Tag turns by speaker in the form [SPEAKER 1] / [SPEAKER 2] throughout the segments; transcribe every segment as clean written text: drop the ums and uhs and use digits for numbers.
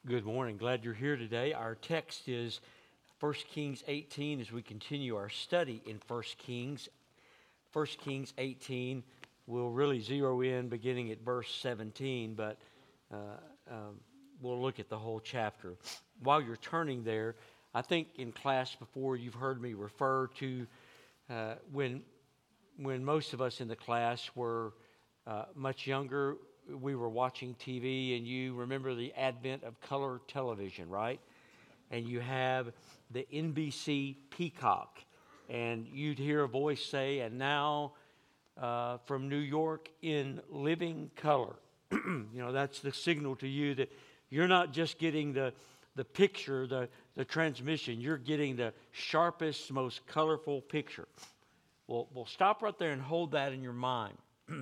[SPEAKER 1] Good morning. Glad you're here today. Our text is 1 Kings 18 as we continue our study in 1 Kings. 1 Kings 18, we'll really zero in beginning at verse 17, but we'll look at the whole chapter. While you're turning there, I think in class before you've heard me refer to when most of us in the class were much younger, we were watching TV, and you remember the advent of color television, right? And you have the NBC Peacock, and you'd hear a voice say, and now from New York in living color. That's the signal to you that you're not just getting the picture, the transmission. You're getting the sharpest, most colorful picture. Well, we'll stop right there and hold that in your mind.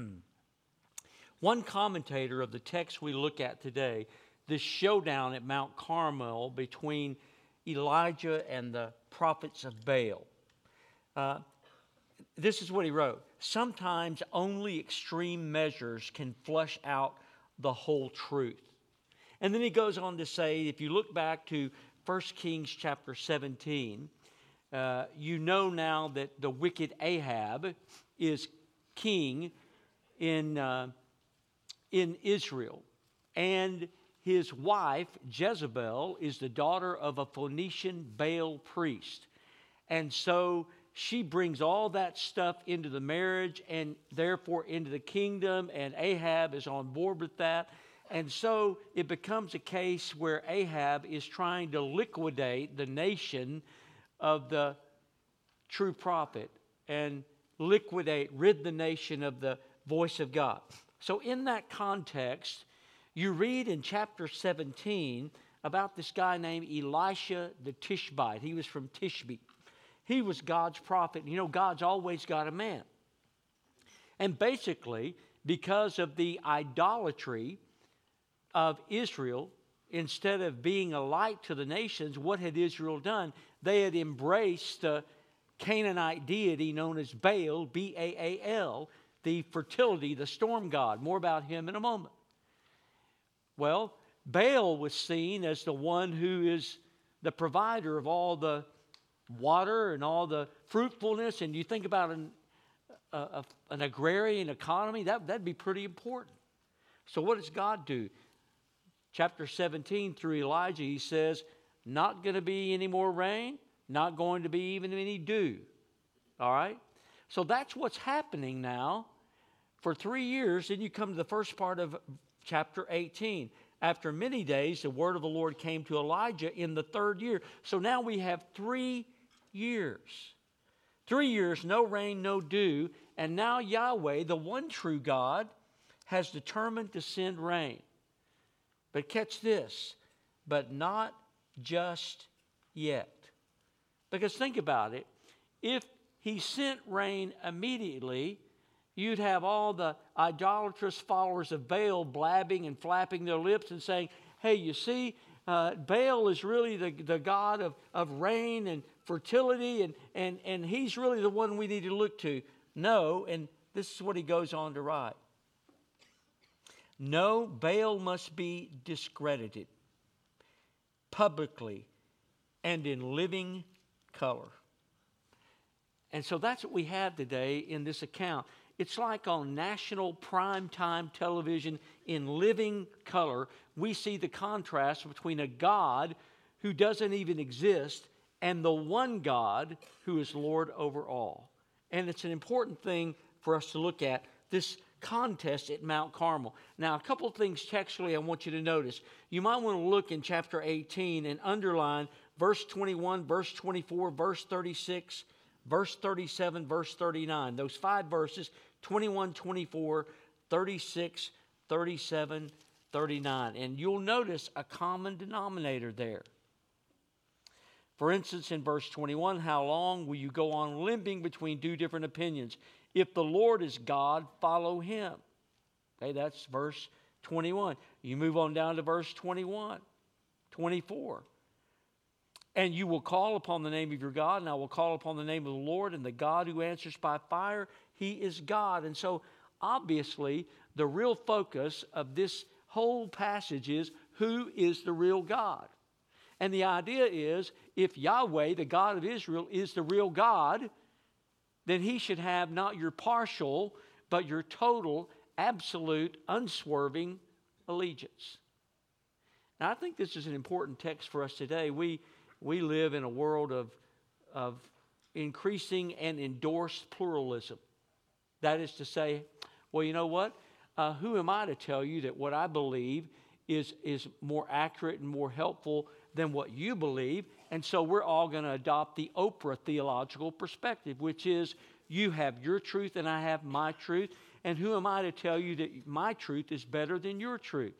[SPEAKER 1] One commentator of the text we look at today, this showdown at Mount Carmel between Elijah and the prophets of Baal. This is what he wrote. Sometimes only extreme measures can flush out the whole truth. And then he goes on to say, if you look back to 1 Kings chapter 17, you know now that the wicked Ahab is king in Israel. And his wife, Jezebel, is the daughter of a Phoenician Baal priest. And so she brings all that stuff into the marriage and therefore into the kingdom, and Ahab is on board with that. And so it becomes a case where Ahab is trying to liquidate the nation of the true prophet and rid the nation of the voice of God. So in that context, you read in chapter 17 about this guy named Elisha the Tishbite. He was from Tishbe. He was God's prophet. God's always got a man. And basically, because of the idolatry of Israel, instead of being a light to the nations, what had Israel done? They had embraced the Canaanite deity known as Baal, B-A-A-L, the fertility, the storm god. More about him in a moment. Well, Baal was seen as the one who is the provider of all the water and all the fruitfulness. And you think about an agrarian economy, that'd be pretty important. So what does God do? Chapter 17 through Elijah, he says, not going to be any more rain, not going to be even any dew. All right? So that's what's happening now for 3 years. Then you come to the first part of chapter 18. After many days, the word of the Lord came to Elijah in the third year. So now we have 3 years. 3 years, no rain, no dew. And now Yahweh, the one true God, has determined to send rain. But catch this, but not just yet. Because think about it. If he sent rain immediately, you'd have all the idolatrous followers of Baal blabbing and flapping their lips and saying, hey, you see, Baal is really the god of rain and fertility, and he's really the one we need to look to. No, and this is what he goes on to write. No, Baal must be discredited publicly and in living color. And so that's what we have today in this account. It's like on national primetime television in living color, we see the contrast between a God who doesn't even exist and the one God who is Lord over all. And it's an important thing for us to look at, this contest at Mount Carmel. Now, a couple of things textually I want you to notice. You might want to look in chapter 18 and underline verse 21, verse 24, verse 36, verse 37, verse 39. Those 5 verses, 21, 24, 36, 37, 39. And you'll notice a common denominator there. For instance, in verse 21, how long will you go on limping between 2 different opinions? If the Lord is God, follow him. Okay, that's verse 21. You move on down to verse 21, 24. And you will call upon the name of your God, and I will call upon the name of the Lord, and the God who answers by fire, he is God. And so, obviously, the real focus of this whole passage is who is the real God. And the idea is, if Yahweh, the God of Israel, is the real God, then he should have not your partial, but your total, absolute, unswerving allegiance. Now, I think this is an important text for us today. We live in a world of increasing and endorsed pluralism. That is to say, well, you know what? Who am I to tell you that what I believe is more accurate and more helpful than what you believe? And so we're all going to adopt the Oprah theological perspective, which is you have your truth and I have my truth. And who am I to tell you that my truth is better than your truth?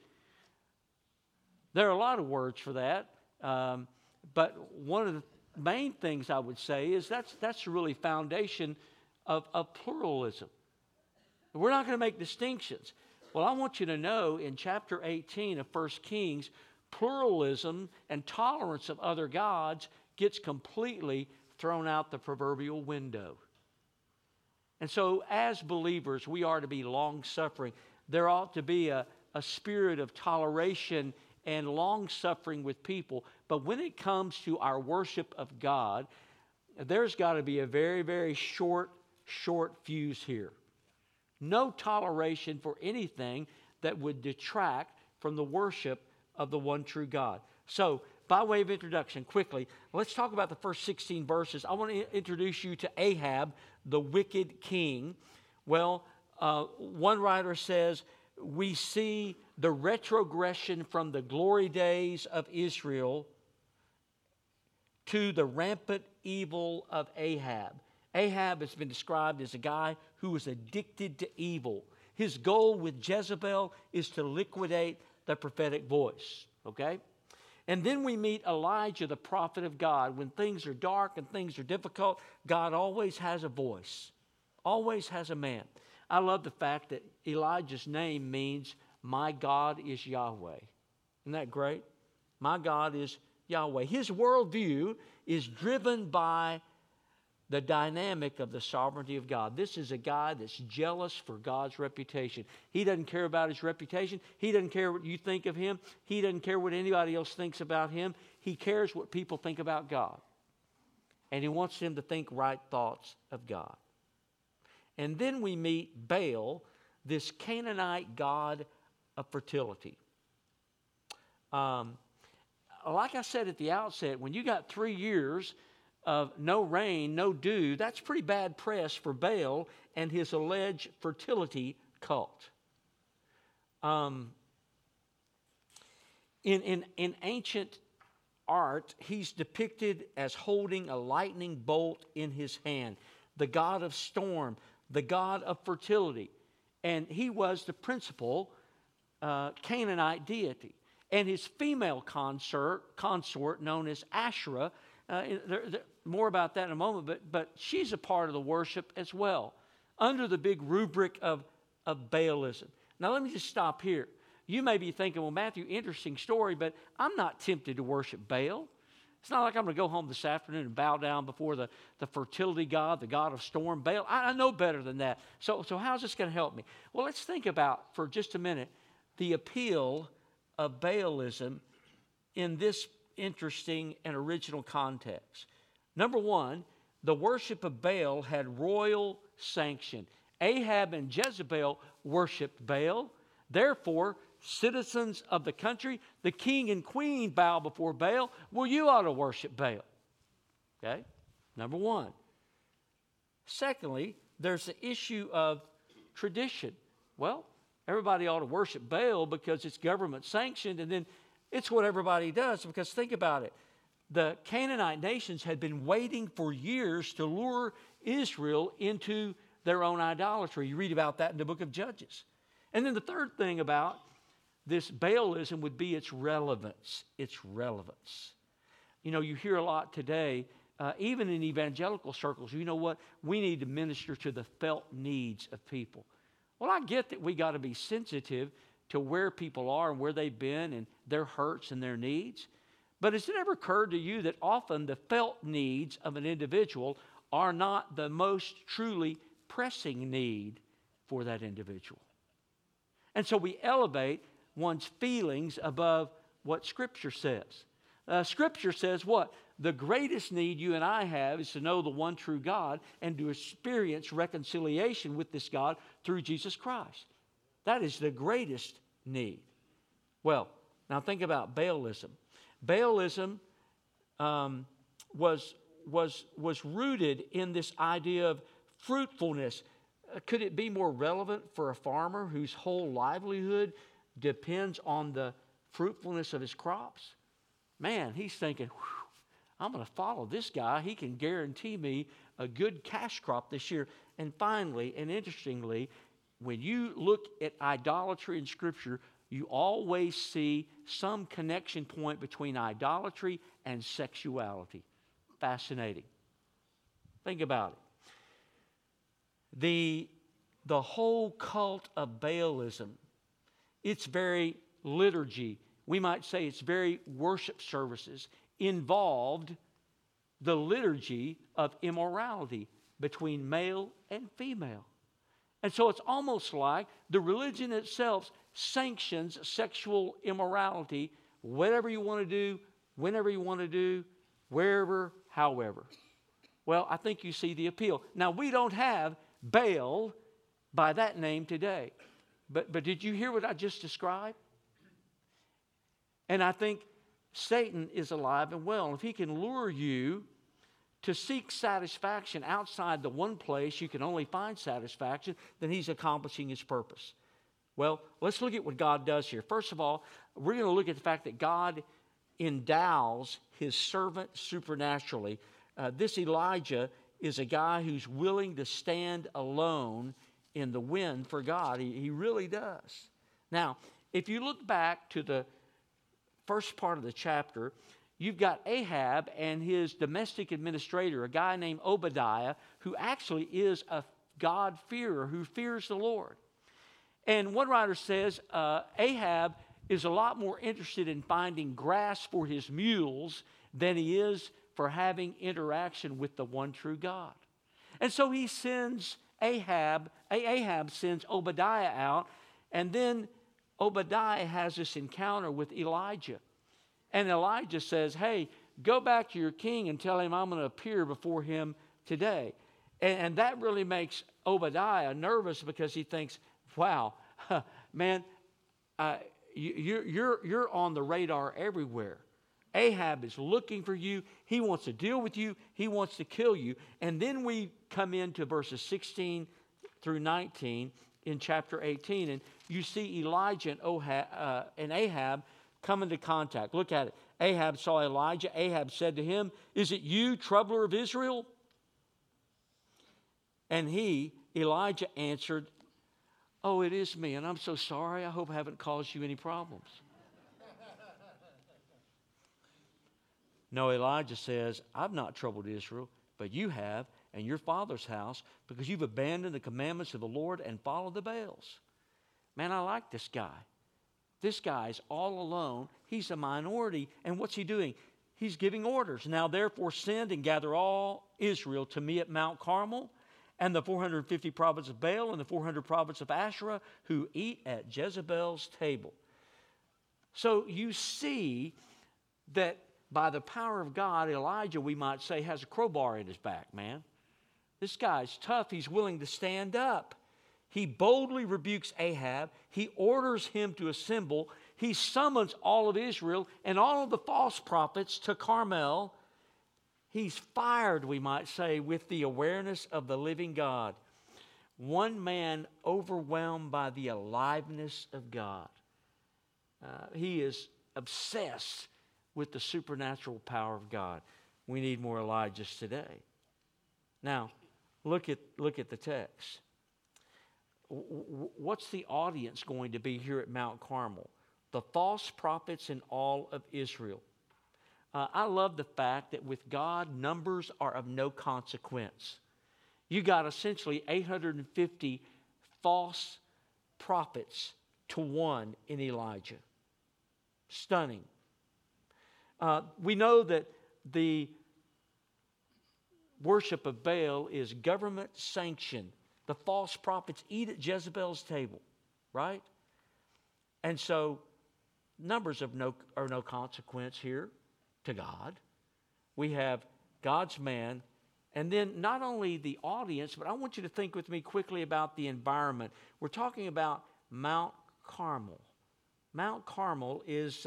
[SPEAKER 1] There are a lot of words for that. But one of the main things I would say is that's the really foundation of pluralism. We're not going to make distinctions. Well, I want you to know in chapter 18 of 1 Kings, pluralism and tolerance of other gods gets completely thrown out the proverbial window. And so as believers, we are to be long-suffering. There ought to be a spirit of toleration and long-suffering with people. But when it comes to our worship of God, there's got to be a very, very short fuse here. No toleration for anything that would detract from the worship of the one true God. So, by way of introduction, quickly, let's talk about the first 16 verses. I want to introduce you to Ahab, the wicked king. Well, one writer says, we see the retrogression from the glory days of Israel to the rampant evil of Ahab. Ahab has been described as a guy who was addicted to evil. His goal with Jezebel is to liquidate the prophetic voice. Okay? And then we meet Elijah, the prophet of God. When things are dark and things are difficult, God always has a voice, always has a man. I love the fact that Elijah's name means, my God is Yahweh. Isn't that great? My God is Yahweh. His worldview is driven by the dynamic of the sovereignty of God. This is a guy that's jealous for God's reputation. He doesn't care about his reputation. He doesn't care what you think of him. He doesn't care what anybody else thinks about him. He cares what people think about God. And he wants them to think right thoughts of God. And then we meet Baal, this Canaanite god of fertility. Like I said at the outset, when you got 3 years of no rain, no dew, that's pretty bad press for Baal and his alleged fertility cult. In ancient art, he's depicted as holding a lightning bolt in his hand, the god of storm, the god of fertility. And he was the principal Canaanite deity. And his female consort known as Asherah, more about that in a moment, but she's a part of the worship as well, under the big rubric of Baalism. Now let me just stop here. You may be thinking, well, Matthew, interesting story, but I'm not tempted to worship Baal. It's not like I'm going to go home this afternoon and bow down before the fertility god, the god of storm, Baal. I know better than that. So how's this going to help me? Well, let's think about, for just a minute, the appeal of Baalism in this interesting and original context. Number one, the worship of Baal had royal sanction. Ahab and Jezebel worshiped Baal. Therefore, citizens of the country, the king and queen bow before Baal. Well, you ought to worship Baal. Okay? Number one. Secondly, there's the issue of tradition. Well, everybody ought to worship Baal because it's government sanctioned, and then it's what everybody does. Because think about it. The Canaanite nations had been waiting for years to lure Israel into their own idolatry. You read about that in the book of Judges. And then the third thing about this Baalism would be its relevance. Its relevance. You know, you hear a lot today, even in evangelical circles, you know what? We need to minister to the felt needs of people. Well, I get that we got to be sensitive to where people are and where they've been and their hurts and their needs. But has it ever occurred to you that often the felt needs of an individual are not the most truly pressing need for that individual? And so we elevate one's feelings above what Scripture says. Scripture says what? The greatest need you and I have is to know the one true God and to experience reconciliation with this God through Jesus Christ. That is the greatest need. Well, now think about Baalism. Baalism was rooted in this idea of fruitfulness. Could it be more relevant for a farmer whose whole livelihood depends on the fruitfulness of his crops? Man, he's thinking, I'm going to follow this guy. He can guarantee me a good cash crop this year. And finally, and interestingly, when you look at idolatry in Scripture, you always see some connection point between idolatry and sexuality. Fascinating. Think about it. The whole cult of Baalism, its very liturgy, we might say its very worship services, involved the liturgy of immorality between male and female. And so it's almost like the religion itself sanctions sexual immorality, whatever you want to do, whenever you want to do, wherever, however. Well, I think you see the appeal. Now, we don't have Baal by that name today. But did you hear what I just described? And I think Satan is alive and well. If he can lure you to seek satisfaction outside the one place you can only find satisfaction, then he's accomplishing his purpose. Well, let's look at what God does here. First of all, we're going to look at the fact that God endows his servant supernaturally. This Elijah is a guy who's willing to stand alone in the wind for God. He really does. Now, if you look back to the first part of the chapter, you've got Ahab and his domestic administrator, a guy named Obadiah, who actually is a God-fearer, who fears the Lord. And one writer says Ahab is a lot more interested in finding grass for his mules than he is for having interaction with the one true God. And so he sends Ahab sends Obadiah out, and then Obadiah has this encounter with Elijah. And Elijah says, hey, go back to your king and tell him I'm going to appear before him today. And that really makes Obadiah nervous because he thinks, wow, man, you're on the radar everywhere. Ahab is looking for you. He wants to deal with you. He wants to kill you. And then we come into verses 16 through 19 in chapter 18, and you see Elijah and Ahab come into contact. Look at it. Ahab saw Elijah. Ahab said to him, is it you, troubler of Israel? And Elijah answered, oh, it is me, and I'm so sorry. I hope I haven't caused you any problems. No, Elijah says, I've not troubled Israel, but you have, and your father's house, because you've abandoned the commandments of the Lord and followed the Baals. Man, I like this guy. This guy's all alone. He's a minority. And what's he doing? He's giving orders. Now, therefore, send and gather all Israel to me at Mount Carmel, and the 450 prophets of Baal and the 400 prophets of Asherah who eat at Jezebel's table. So you see that by the power of God, Elijah, we might say, has a crowbar in his back, man. This guy's tough. He's willing to stand up. He boldly rebukes Ahab. He orders him to assemble. He summons all of Israel and all of the false prophets to Carmel. He's fired, we might say, with the awareness of the living God. One man overwhelmed by the aliveness of God. He is obsessed with the supernatural power of God. We need more Elijahs today. Now, look at the text. What's the audience going to be here at Mount Carmel? The false prophets in all of Israel. I love the fact that with God, numbers are of no consequence. You got essentially 850 false prophets to one in Elijah. Stunning. We know that the worship of Baal is government sanctioned. The false prophets eat at Jezebel's table, right? And so numbers are no consequence here to God. We have God's man, and then not only the audience, but I want you to think with me quickly about the environment. We're talking about Mount Carmel. Mount Carmel is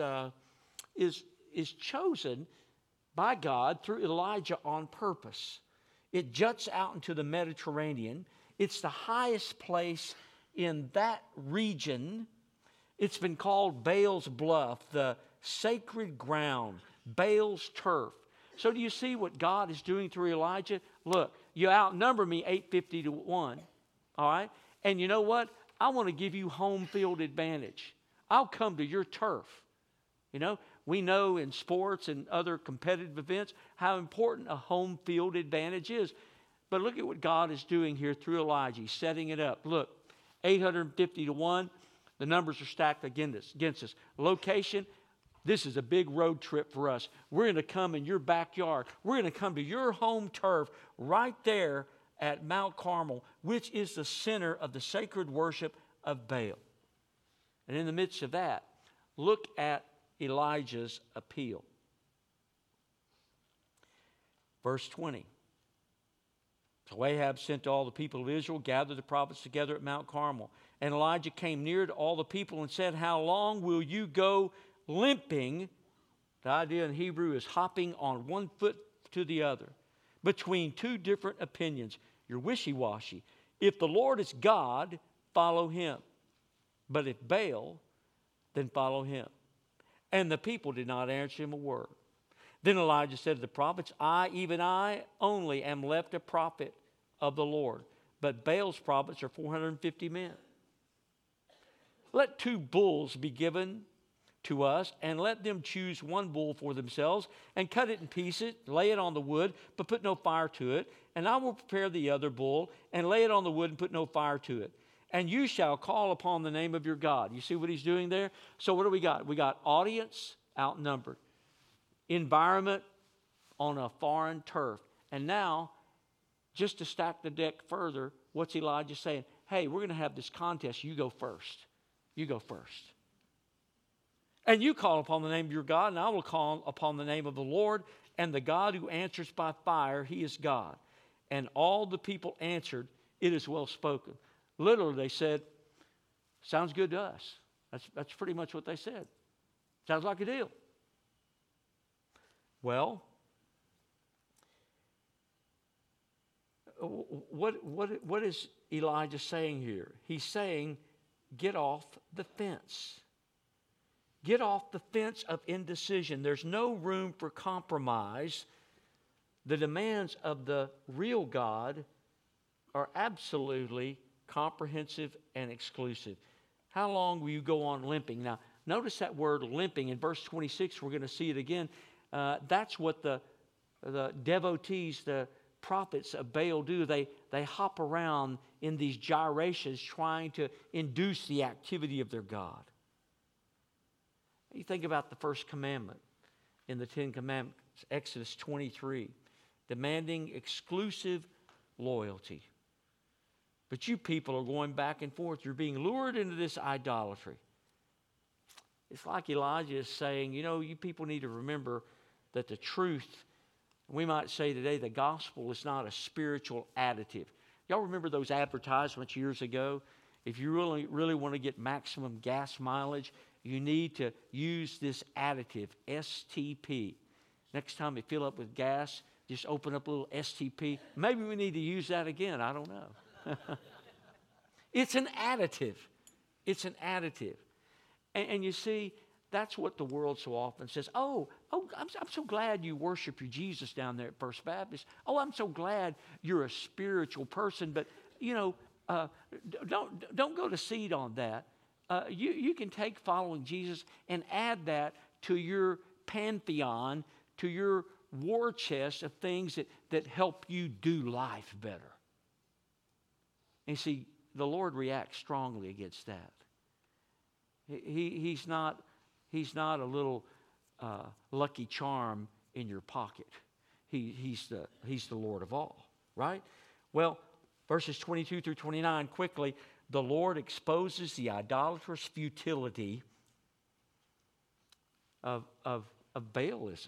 [SPEAKER 1] chosen by God through Elijah on purpose. It juts out into the Mediterranean. It's the highest place in that region. It's been called Baal's Bluff, the sacred ground, Baal's turf. So do you see what God is doing through Elijah? Look, you outnumber me 850 to 1, all right? And you know what? I want to give you home field advantage. I'll come to your turf. You know, we know in sports and other competitive events how important a home field advantage is. But look at what God is doing here through Elijah. He's setting it up. Look, 850 to 1. The numbers are stacked against us. Location, this is a big road trip for us. We're going to come in your backyard. We're going to come to your home turf right there at Mount Carmel, which is the center of the sacred worship of Baal. And in the midst of that, look at Elijah's appeal. Verse 20. So Ahab sent to all the people of Israel, gathered the prophets together at Mount Carmel. And Elijah came near to all the people and said, how long will you go limping? The idea in Hebrew is hopping on one foot to the other, between two different opinions. You're wishy-washy. If the Lord is God, follow him. But if Baal, then follow him. And the people did not answer him a word. Then Elijah said to the prophets, even I only am left a prophet of the Lord. But Baal's prophets are 450 men. Let 2 bulls be given to us, and let them choose 1 bull for themselves, and cut it in pieces, lay it on the wood, but put no fire to it. And I will prepare the other bull, and lay it on the wood, and put no fire to it. And you shall call upon the name of your God. You see what he's doing there? So what do we got? We got audience outnumbered. Environment on a foreign turf. And now, just to stack the deck further, what's Elijah saying? Hey, we're going to have this contest. You go first. You go first. And you call upon the name of your God, and I will call upon the name of the Lord, and the God who answers by fire, he is God. And all the people answered, it is well spoken. Literally, they said, sounds good to us. That's pretty much what they said. Sounds like a deal. Well, what is Elijah saying here? He's saying, get off the fence. Get off the fence of indecision. There's no room for compromise. The demands of the real God are absolutely comprehensive and exclusive. How long will you go on limping? Now, notice that word limping. In verse 26, we're going to see it again. That's what the devotees, the prophets of Baal do. They hop around in these gyrations trying to induce the activity of their God. You think about the first commandment in the 10 Commandments, Exodus 23, demanding exclusive loyalty. But you people are going back and forth. You're being lured into this idolatry. It's like Elijah is saying, you people need to remember that the truth, we might say today, the gospel is not a spiritual additive. Y'all remember those advertisements years ago? If you really want to get maximum gas mileage, you need to use this additive, STP. Next time you fill up with gas, just open up a little STP. Maybe we need to use that again. I don't know. It's an additive. It's an additive. And you see, that's what the world so often says. I'm so glad you worship your Jesus down there at First Baptist. Oh, I'm so glad you're a spiritual person. But, don't go to seed on that. You can take following Jesus and add that to your pantheon, to your war chest of things that help you do life better. And see, the Lord reacts strongly against that. He's not a little lucky charm in your pocket. He's the Lord of all, right? Well, verses 22 through 29, quickly, the Lord exposes the idolatrous futility of Baalism.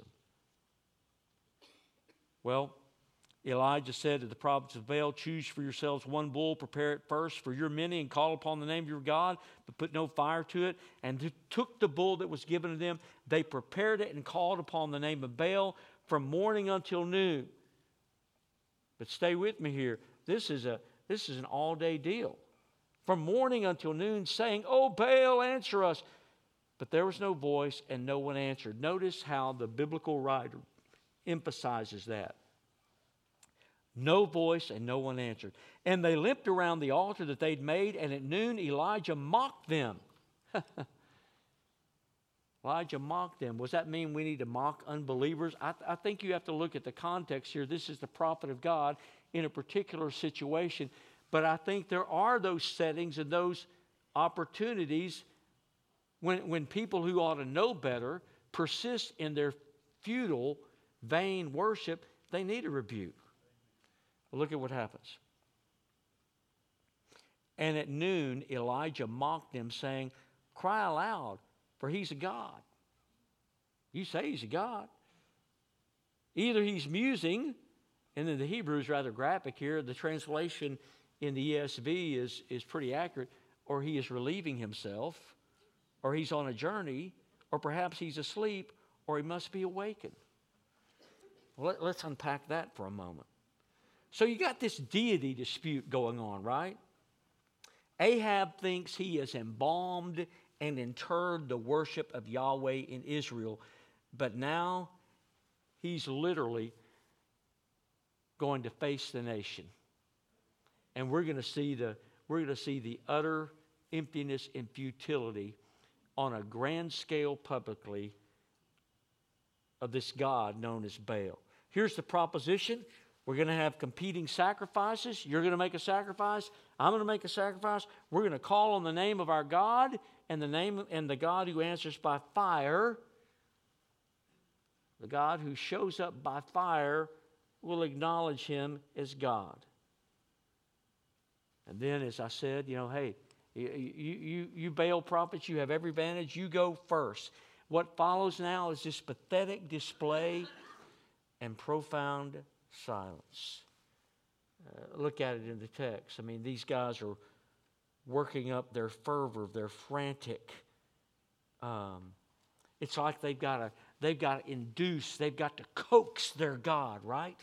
[SPEAKER 1] Well, Elijah said to the prophets of Baal, choose for yourselves one bull, prepare it first for your many, and call upon the name of your God, but put no fire to it. And they took the bull that was given to them. They prepared it and called upon the name of Baal from morning until noon. But stay with me here. This is an all-day deal. From morning until noon, saying, "Oh, Baal, answer us." But there was no voice and no one answered. Notice how the biblical writer emphasizes that. No voice and no one answered. And they limped around the altar that they'd made, and at noon Elijah mocked them. Elijah mocked them. Does that mean we need to mock unbelievers? I think you have to look at the context here. This is the prophet of God in a particular situation. But I think there are those settings and those opportunities when people who ought to know better persist in their futile, vain worship. They need a rebuke. Look at what happens. And at noon, Elijah mocked them, saying, "Cry aloud, for he's a god." You say he's a god. Either he's musing, and then the Hebrew is rather graphic here. The translation in the ESV is pretty accurate. Or he is relieving himself, or he's on a journey, or perhaps he's asleep, or he must be awakened. Let's unpack that for a moment. So you got this deity dispute going on, right? Ahab thinks he has embalmed and interred the worship of Yahweh in Israel, but now he's literally going to face the nation. And we're going to see the utter emptiness and futility on a grand scale publicly of this god known as Baal. Here's the proposition. We're going to have competing sacrifices. You're going to make a sacrifice. I'm going to make a sacrifice. We're going to call on the name of our God and the God who answers by fire. The God who shows up by fire will acknowledge him as God. And then, as I said, hey, you Baal prophets, you have every advantage. You go first. What follows now is this pathetic display and profound silence. Look at it in the text. I mean, these guys are working up their fervor. They're frantic. It's like they've got to induce, they've got to coax their God, right?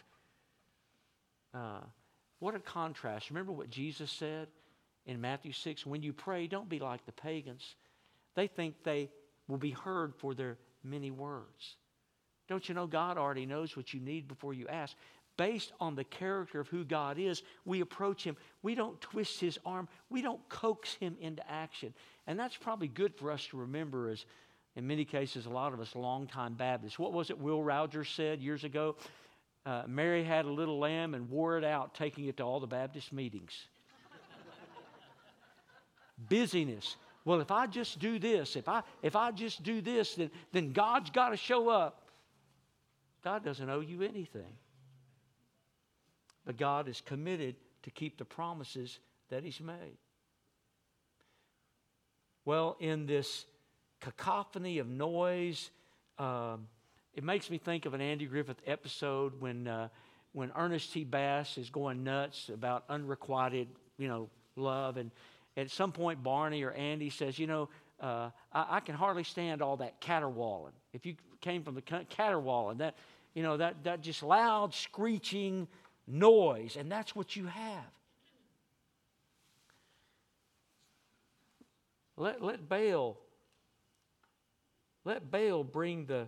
[SPEAKER 1] What a contrast. Remember what Jesus said in Matthew 6? When you pray, don't be like the pagans. They think they will be heard for their many words. Don't you know God already knows what you need before you ask? Based on the character of who God is, we approach him. We don't twist his arm. We don't coax him into action. And that's probably good for us to remember as, in many cases, a lot of us longtime Baptists. What was it Will Rogers said years ago? Mary had a little lamb and wore it out, taking it to all the Baptist meetings. Busyness. Well, if I just do this, if I just do this, then God's got to show up. God doesn't owe you anything. But God is committed to keep the promises that he's made. Well, in this cacophony of noise, it makes me think of an Andy Griffith episode when Ernest T. Bass is going nuts about unrequited, love. And at some point, Barney or Andy says, I can hardly stand all that caterwauling. If you came from the caterwauling, that just loud, screeching noise, and that's what you have. Let Baal bring the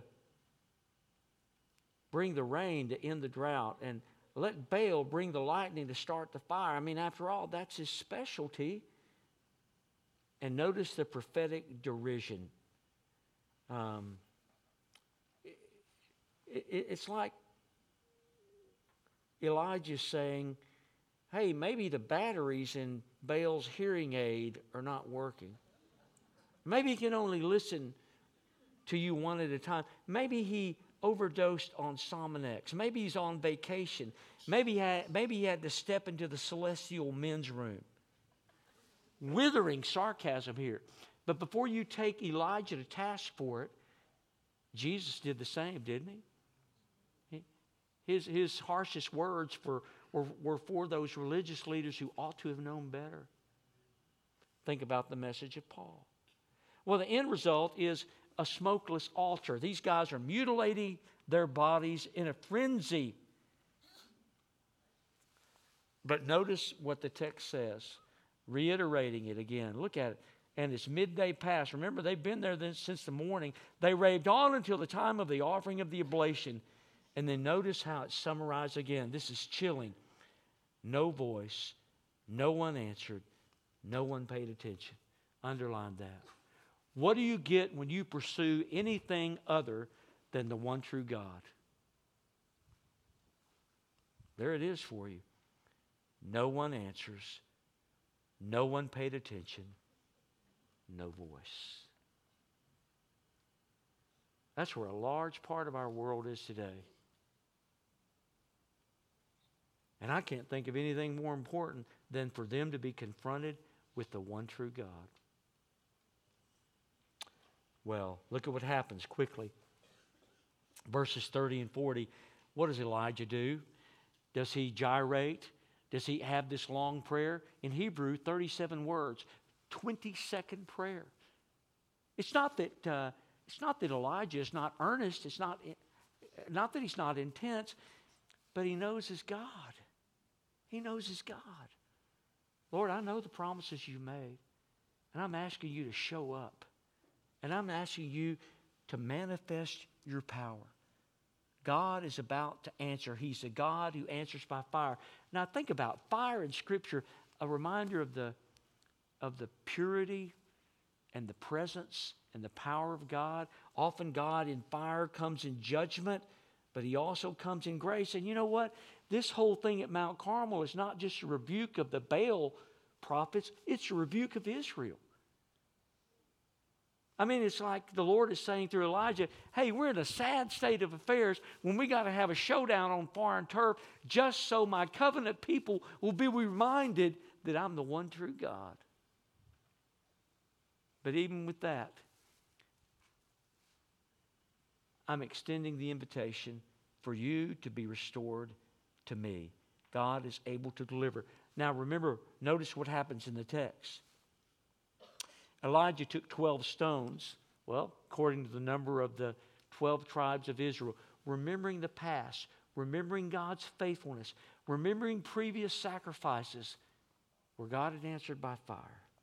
[SPEAKER 1] rain to end the drought, and let Baal bring the lightning to start the fire. I mean, after all, that's his specialty. And notice the prophetic derision. It's like Elijah's saying, hey, maybe the batteries in Baal's hearing aid are not working. Maybe he can only listen to you one at a time. Maybe he overdosed on Sominex. Maybe he's on vacation. Maybe he had to step into the celestial men's room. Withering sarcasm here. But before you take Elijah to task for it, Jesus did the same, didn't he? His harshest words were for those religious leaders who ought to have known better. Think about the message of Paul. Well, the end result is a smokeless altar. These guys are mutilating their bodies in a frenzy. But notice what the text says, reiterating it again. Look at it. And it's midday past. Remember, they've been there since the morning. They raved on until the time of the offering of the oblation. And then notice how it's summarized again. This is chilling. No voice. No one answered. No one paid attention. Underline that. What do you get when you pursue anything other than the one true God? There it is for you. No one answers. No one paid attention. No voice. That's where a large part of our world is today. And I can't think of anything more important than for them to be confronted with the one true God. Well, look at what happens quickly. Verses 30 and 40. What does Elijah do? Does he gyrate? Does he have this long prayer? In Hebrew, 37 words, 20-second prayer. It's not that Elijah is not earnest. It's not that he's not intense, but he knows his God. He knows his God. Lord, I know the promises you made, and I'm asking you to show up, and I'm asking you to manifest your power. God is about to answer. He's a God who answers by fire. Now think about fire in Scripture, a reminder of the purity and the presence and the power of God. Often God in fire comes in judgment, but he also comes in grace. And you know what? This whole thing at Mount Carmel is not just a rebuke of the Baal prophets, it's a rebuke of Israel. I mean, it's like the Lord is saying through Elijah, hey, we're in a sad state of affairs when we got to have a showdown on foreign turf just so my covenant people will be reminded that I'm the one true God. But even with that, I'm extending the invitation for you to be restored to me. God is able to deliver. Now remember, notice what happens in the text. Elijah took 12 stones, well, according to the number of the 12 tribes of Israel, remembering the past, remembering God's faithfulness, remembering previous sacrifices where God had answered by fire.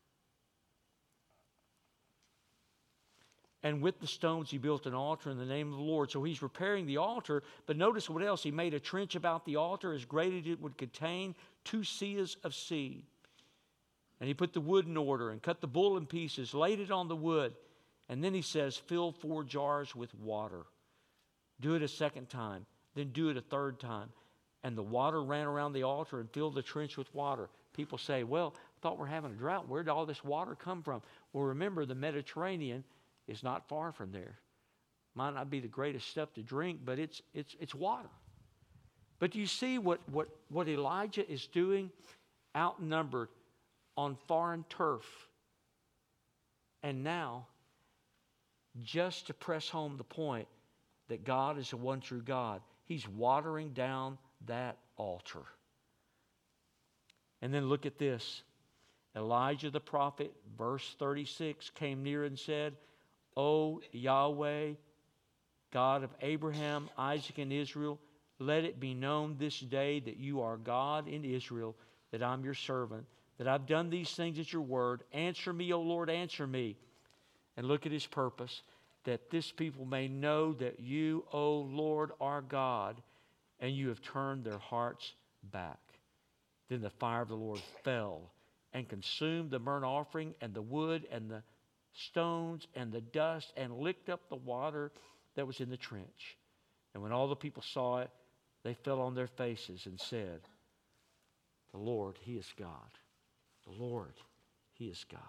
[SPEAKER 1] And with the stones he built an altar in the name of the Lord. So he's repairing the altar, but notice what else. He made a trench about the altar as great as it would contain 2 seahs of seed. And he put the wood in order and cut the bull in pieces, laid it on the wood. And then he says, fill 4 jars with water. Do it a second time. Then do it a third time. And the water ran around the altar and filled the trench with water. People say, well, I thought we're having a drought. Where did all this water come from? Well, remember, the Mediterranean is not far from there. Might not be the greatest stuff to drink, but it's water. But do you see what Elijah is doing? Outnumbered on foreign turf. And now, just to press home the point that God is the one true God, he's watering down that altar. And then look at this. Elijah the prophet, verse 36, came near and said, O Yahweh, God of Abraham, Isaac, and Israel, let it be known this day that you are God in Israel, that I'm your servant, that I've done these things at your word. Answer me, O Lord, answer me. And look at his purpose, that this people may know that you, O Lord, are God, and you have turned their hearts back. Then the fire of the Lord fell and consumed the burnt offering and the wood and the stones and the dust and licked up the water that was in the trench. And when all the people saw it, they fell on their faces and said, the Lord, he is God. The Lord, he is God.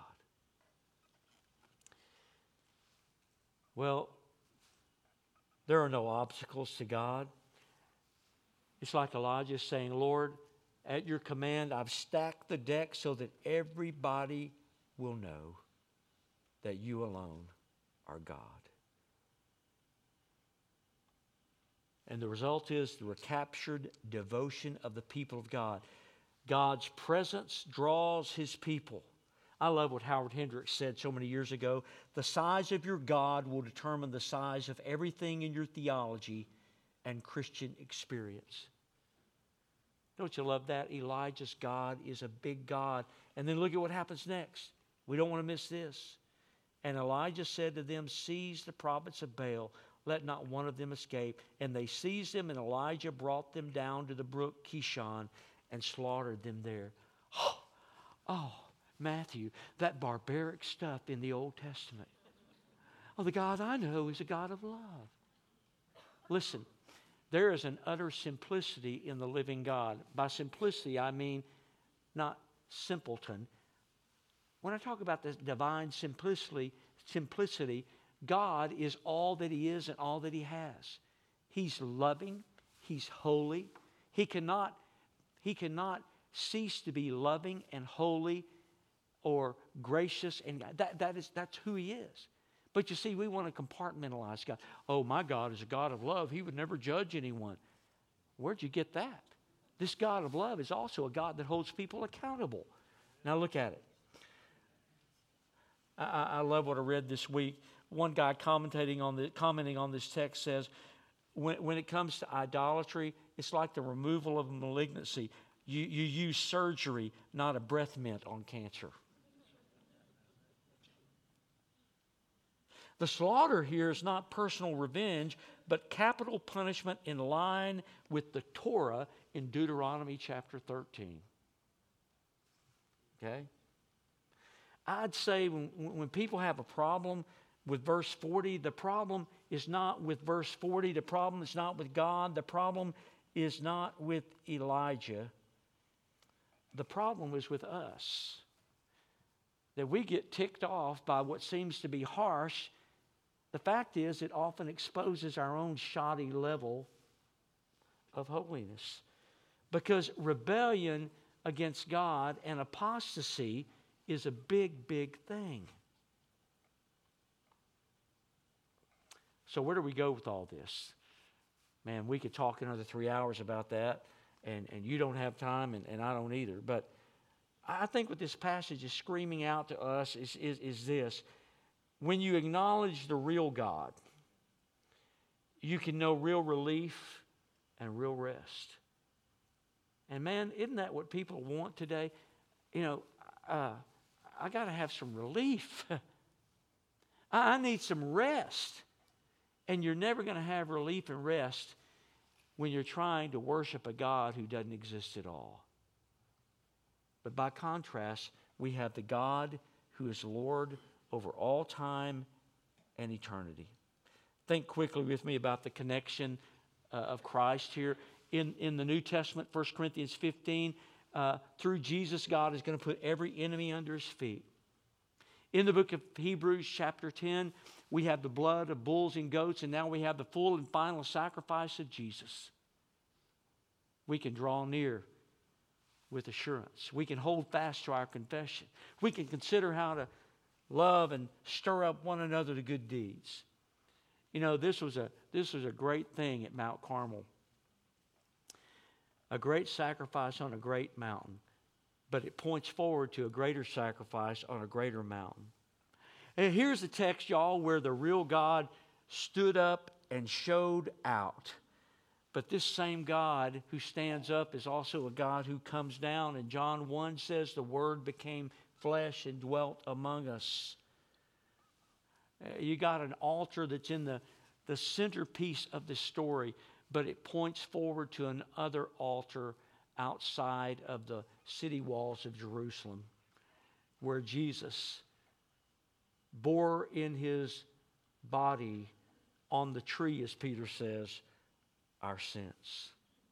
[SPEAKER 1] Well, there are no obstacles to God. It's like Elijah saying, Lord, at your command, I've stacked the deck so that everybody will know that you alone are God. And the result is the recaptured devotion of the people of God. God's presence draws His people. I love what Howard Hendricks said so many years ago. The size of your God will determine the size of everything in your theology and Christian experience. Don't you love that? Elijah's God is a big God. And then look at what happens next. We don't want to miss this. And Elijah said to them, seize the prophets of Baal. Let not one of them escape. And they seized them, and Elijah brought them down to the brook Kishon and slaughtered them there. Oh, Matthew, that barbaric stuff in the Old Testament. Oh, the God I know is a God of love. Listen, there is an utter simplicity in the living God. By simplicity, I mean not simpleton. When I talk about the divine simplicity, God is all that He is and all that He has. He's loving. He's holy. He cannot cease to be loving and holy or gracious, and that's who He is. But you see, we want to compartmentalize God. Oh, my God is a God of love. He would never judge anyone. Where'd you get that? This God of love is also a God that holds people accountable. Now look at it. I love what I read this week. One guy commenting on this text says, when it comes to idolatry, it's like the removal of a malignancy. You use surgery, not a breath mint on cancer. The slaughter here is not personal revenge, but capital punishment in line with the Torah in Deuteronomy chapter 13. Okay? I'd say when people have a problem with verse 40, the problem is not with verse 40. The problem is not with God. The problem is not with Elijah. The problem is with us. That we get ticked off by what seems to be harsh. The fact is, it often exposes our own shoddy level of holiness. Because rebellion against God and apostasy is a big, big thing. So where do we go with all this? Man, we could talk another 3 hours about that, and you don't have time, and I don't either. But I think what this passage is screaming out to us is this. When you acknowledge the real God, you can know real relief and real rest. And man, isn't that what people want today? You know, I got to have some relief. I need some rest. And you're never going to have relief and rest when you're trying to worship a God who doesn't exist at all. But by contrast, we have the God who is Lord over all time and eternity. Think quickly with me about the connection of Christ here. In the New Testament, 1 Corinthians 15, through Jesus, God is going to put every enemy under His feet. In the book of Hebrews chapter 10, we have the blood of bulls and goats, and now we have the full and final sacrifice of Jesus. We can draw near with assurance. We can hold fast to our confession. We can consider how to love and stir up one another to good deeds. You know, this was a great thing at Mount Carmel. A great sacrifice on a great mountain. But it points forward to a greater sacrifice on a greater mountain. And here's the text, y'all, where the real God stood up and showed out. But this same God who stands up is also a God who comes down. And John 1 says the Word became flesh and dwelt among us. You got an altar that's in the centerpiece of the story, but it points forward to another altar outside of the city walls of Jerusalem, where Jesus bore in His body on the tree, as Peter says, our sins.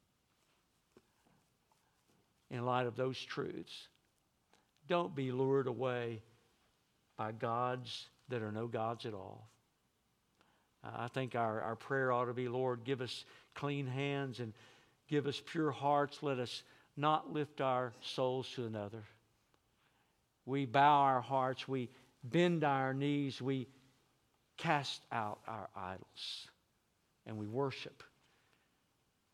[SPEAKER 1] In light of those truths, don't be lured away by gods that are no gods at all. I think our prayer ought to be, Lord, give us clean hands and give us pure hearts. Let us not lift our souls to another. We bow our hearts. We bend our knees. We cast out our idols. And we worship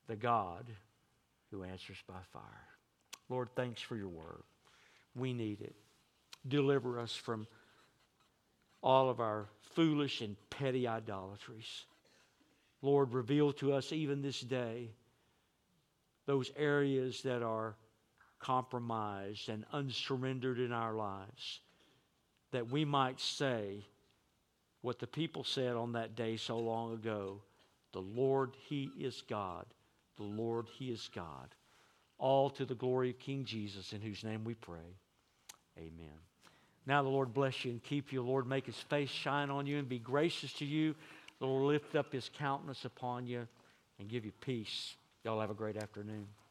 [SPEAKER 1] the God who answers by fire. Lord, thanks for your word. We need it. Deliver us from all of our foolish and petty idolatries. Lord, reveal to us even this day those areas that are compromised and unsurrendered in our lives, that we might say what the people said on that day so long ago: the Lord, He is God. The Lord, He is God. All to the glory of King Jesus, in whose name we pray. Amen. Now the Lord bless you and keep you. The Lord make His face shine on you and be gracious to you. The Lord lift up His countenance upon you and give you peace. Y'all have a great afternoon.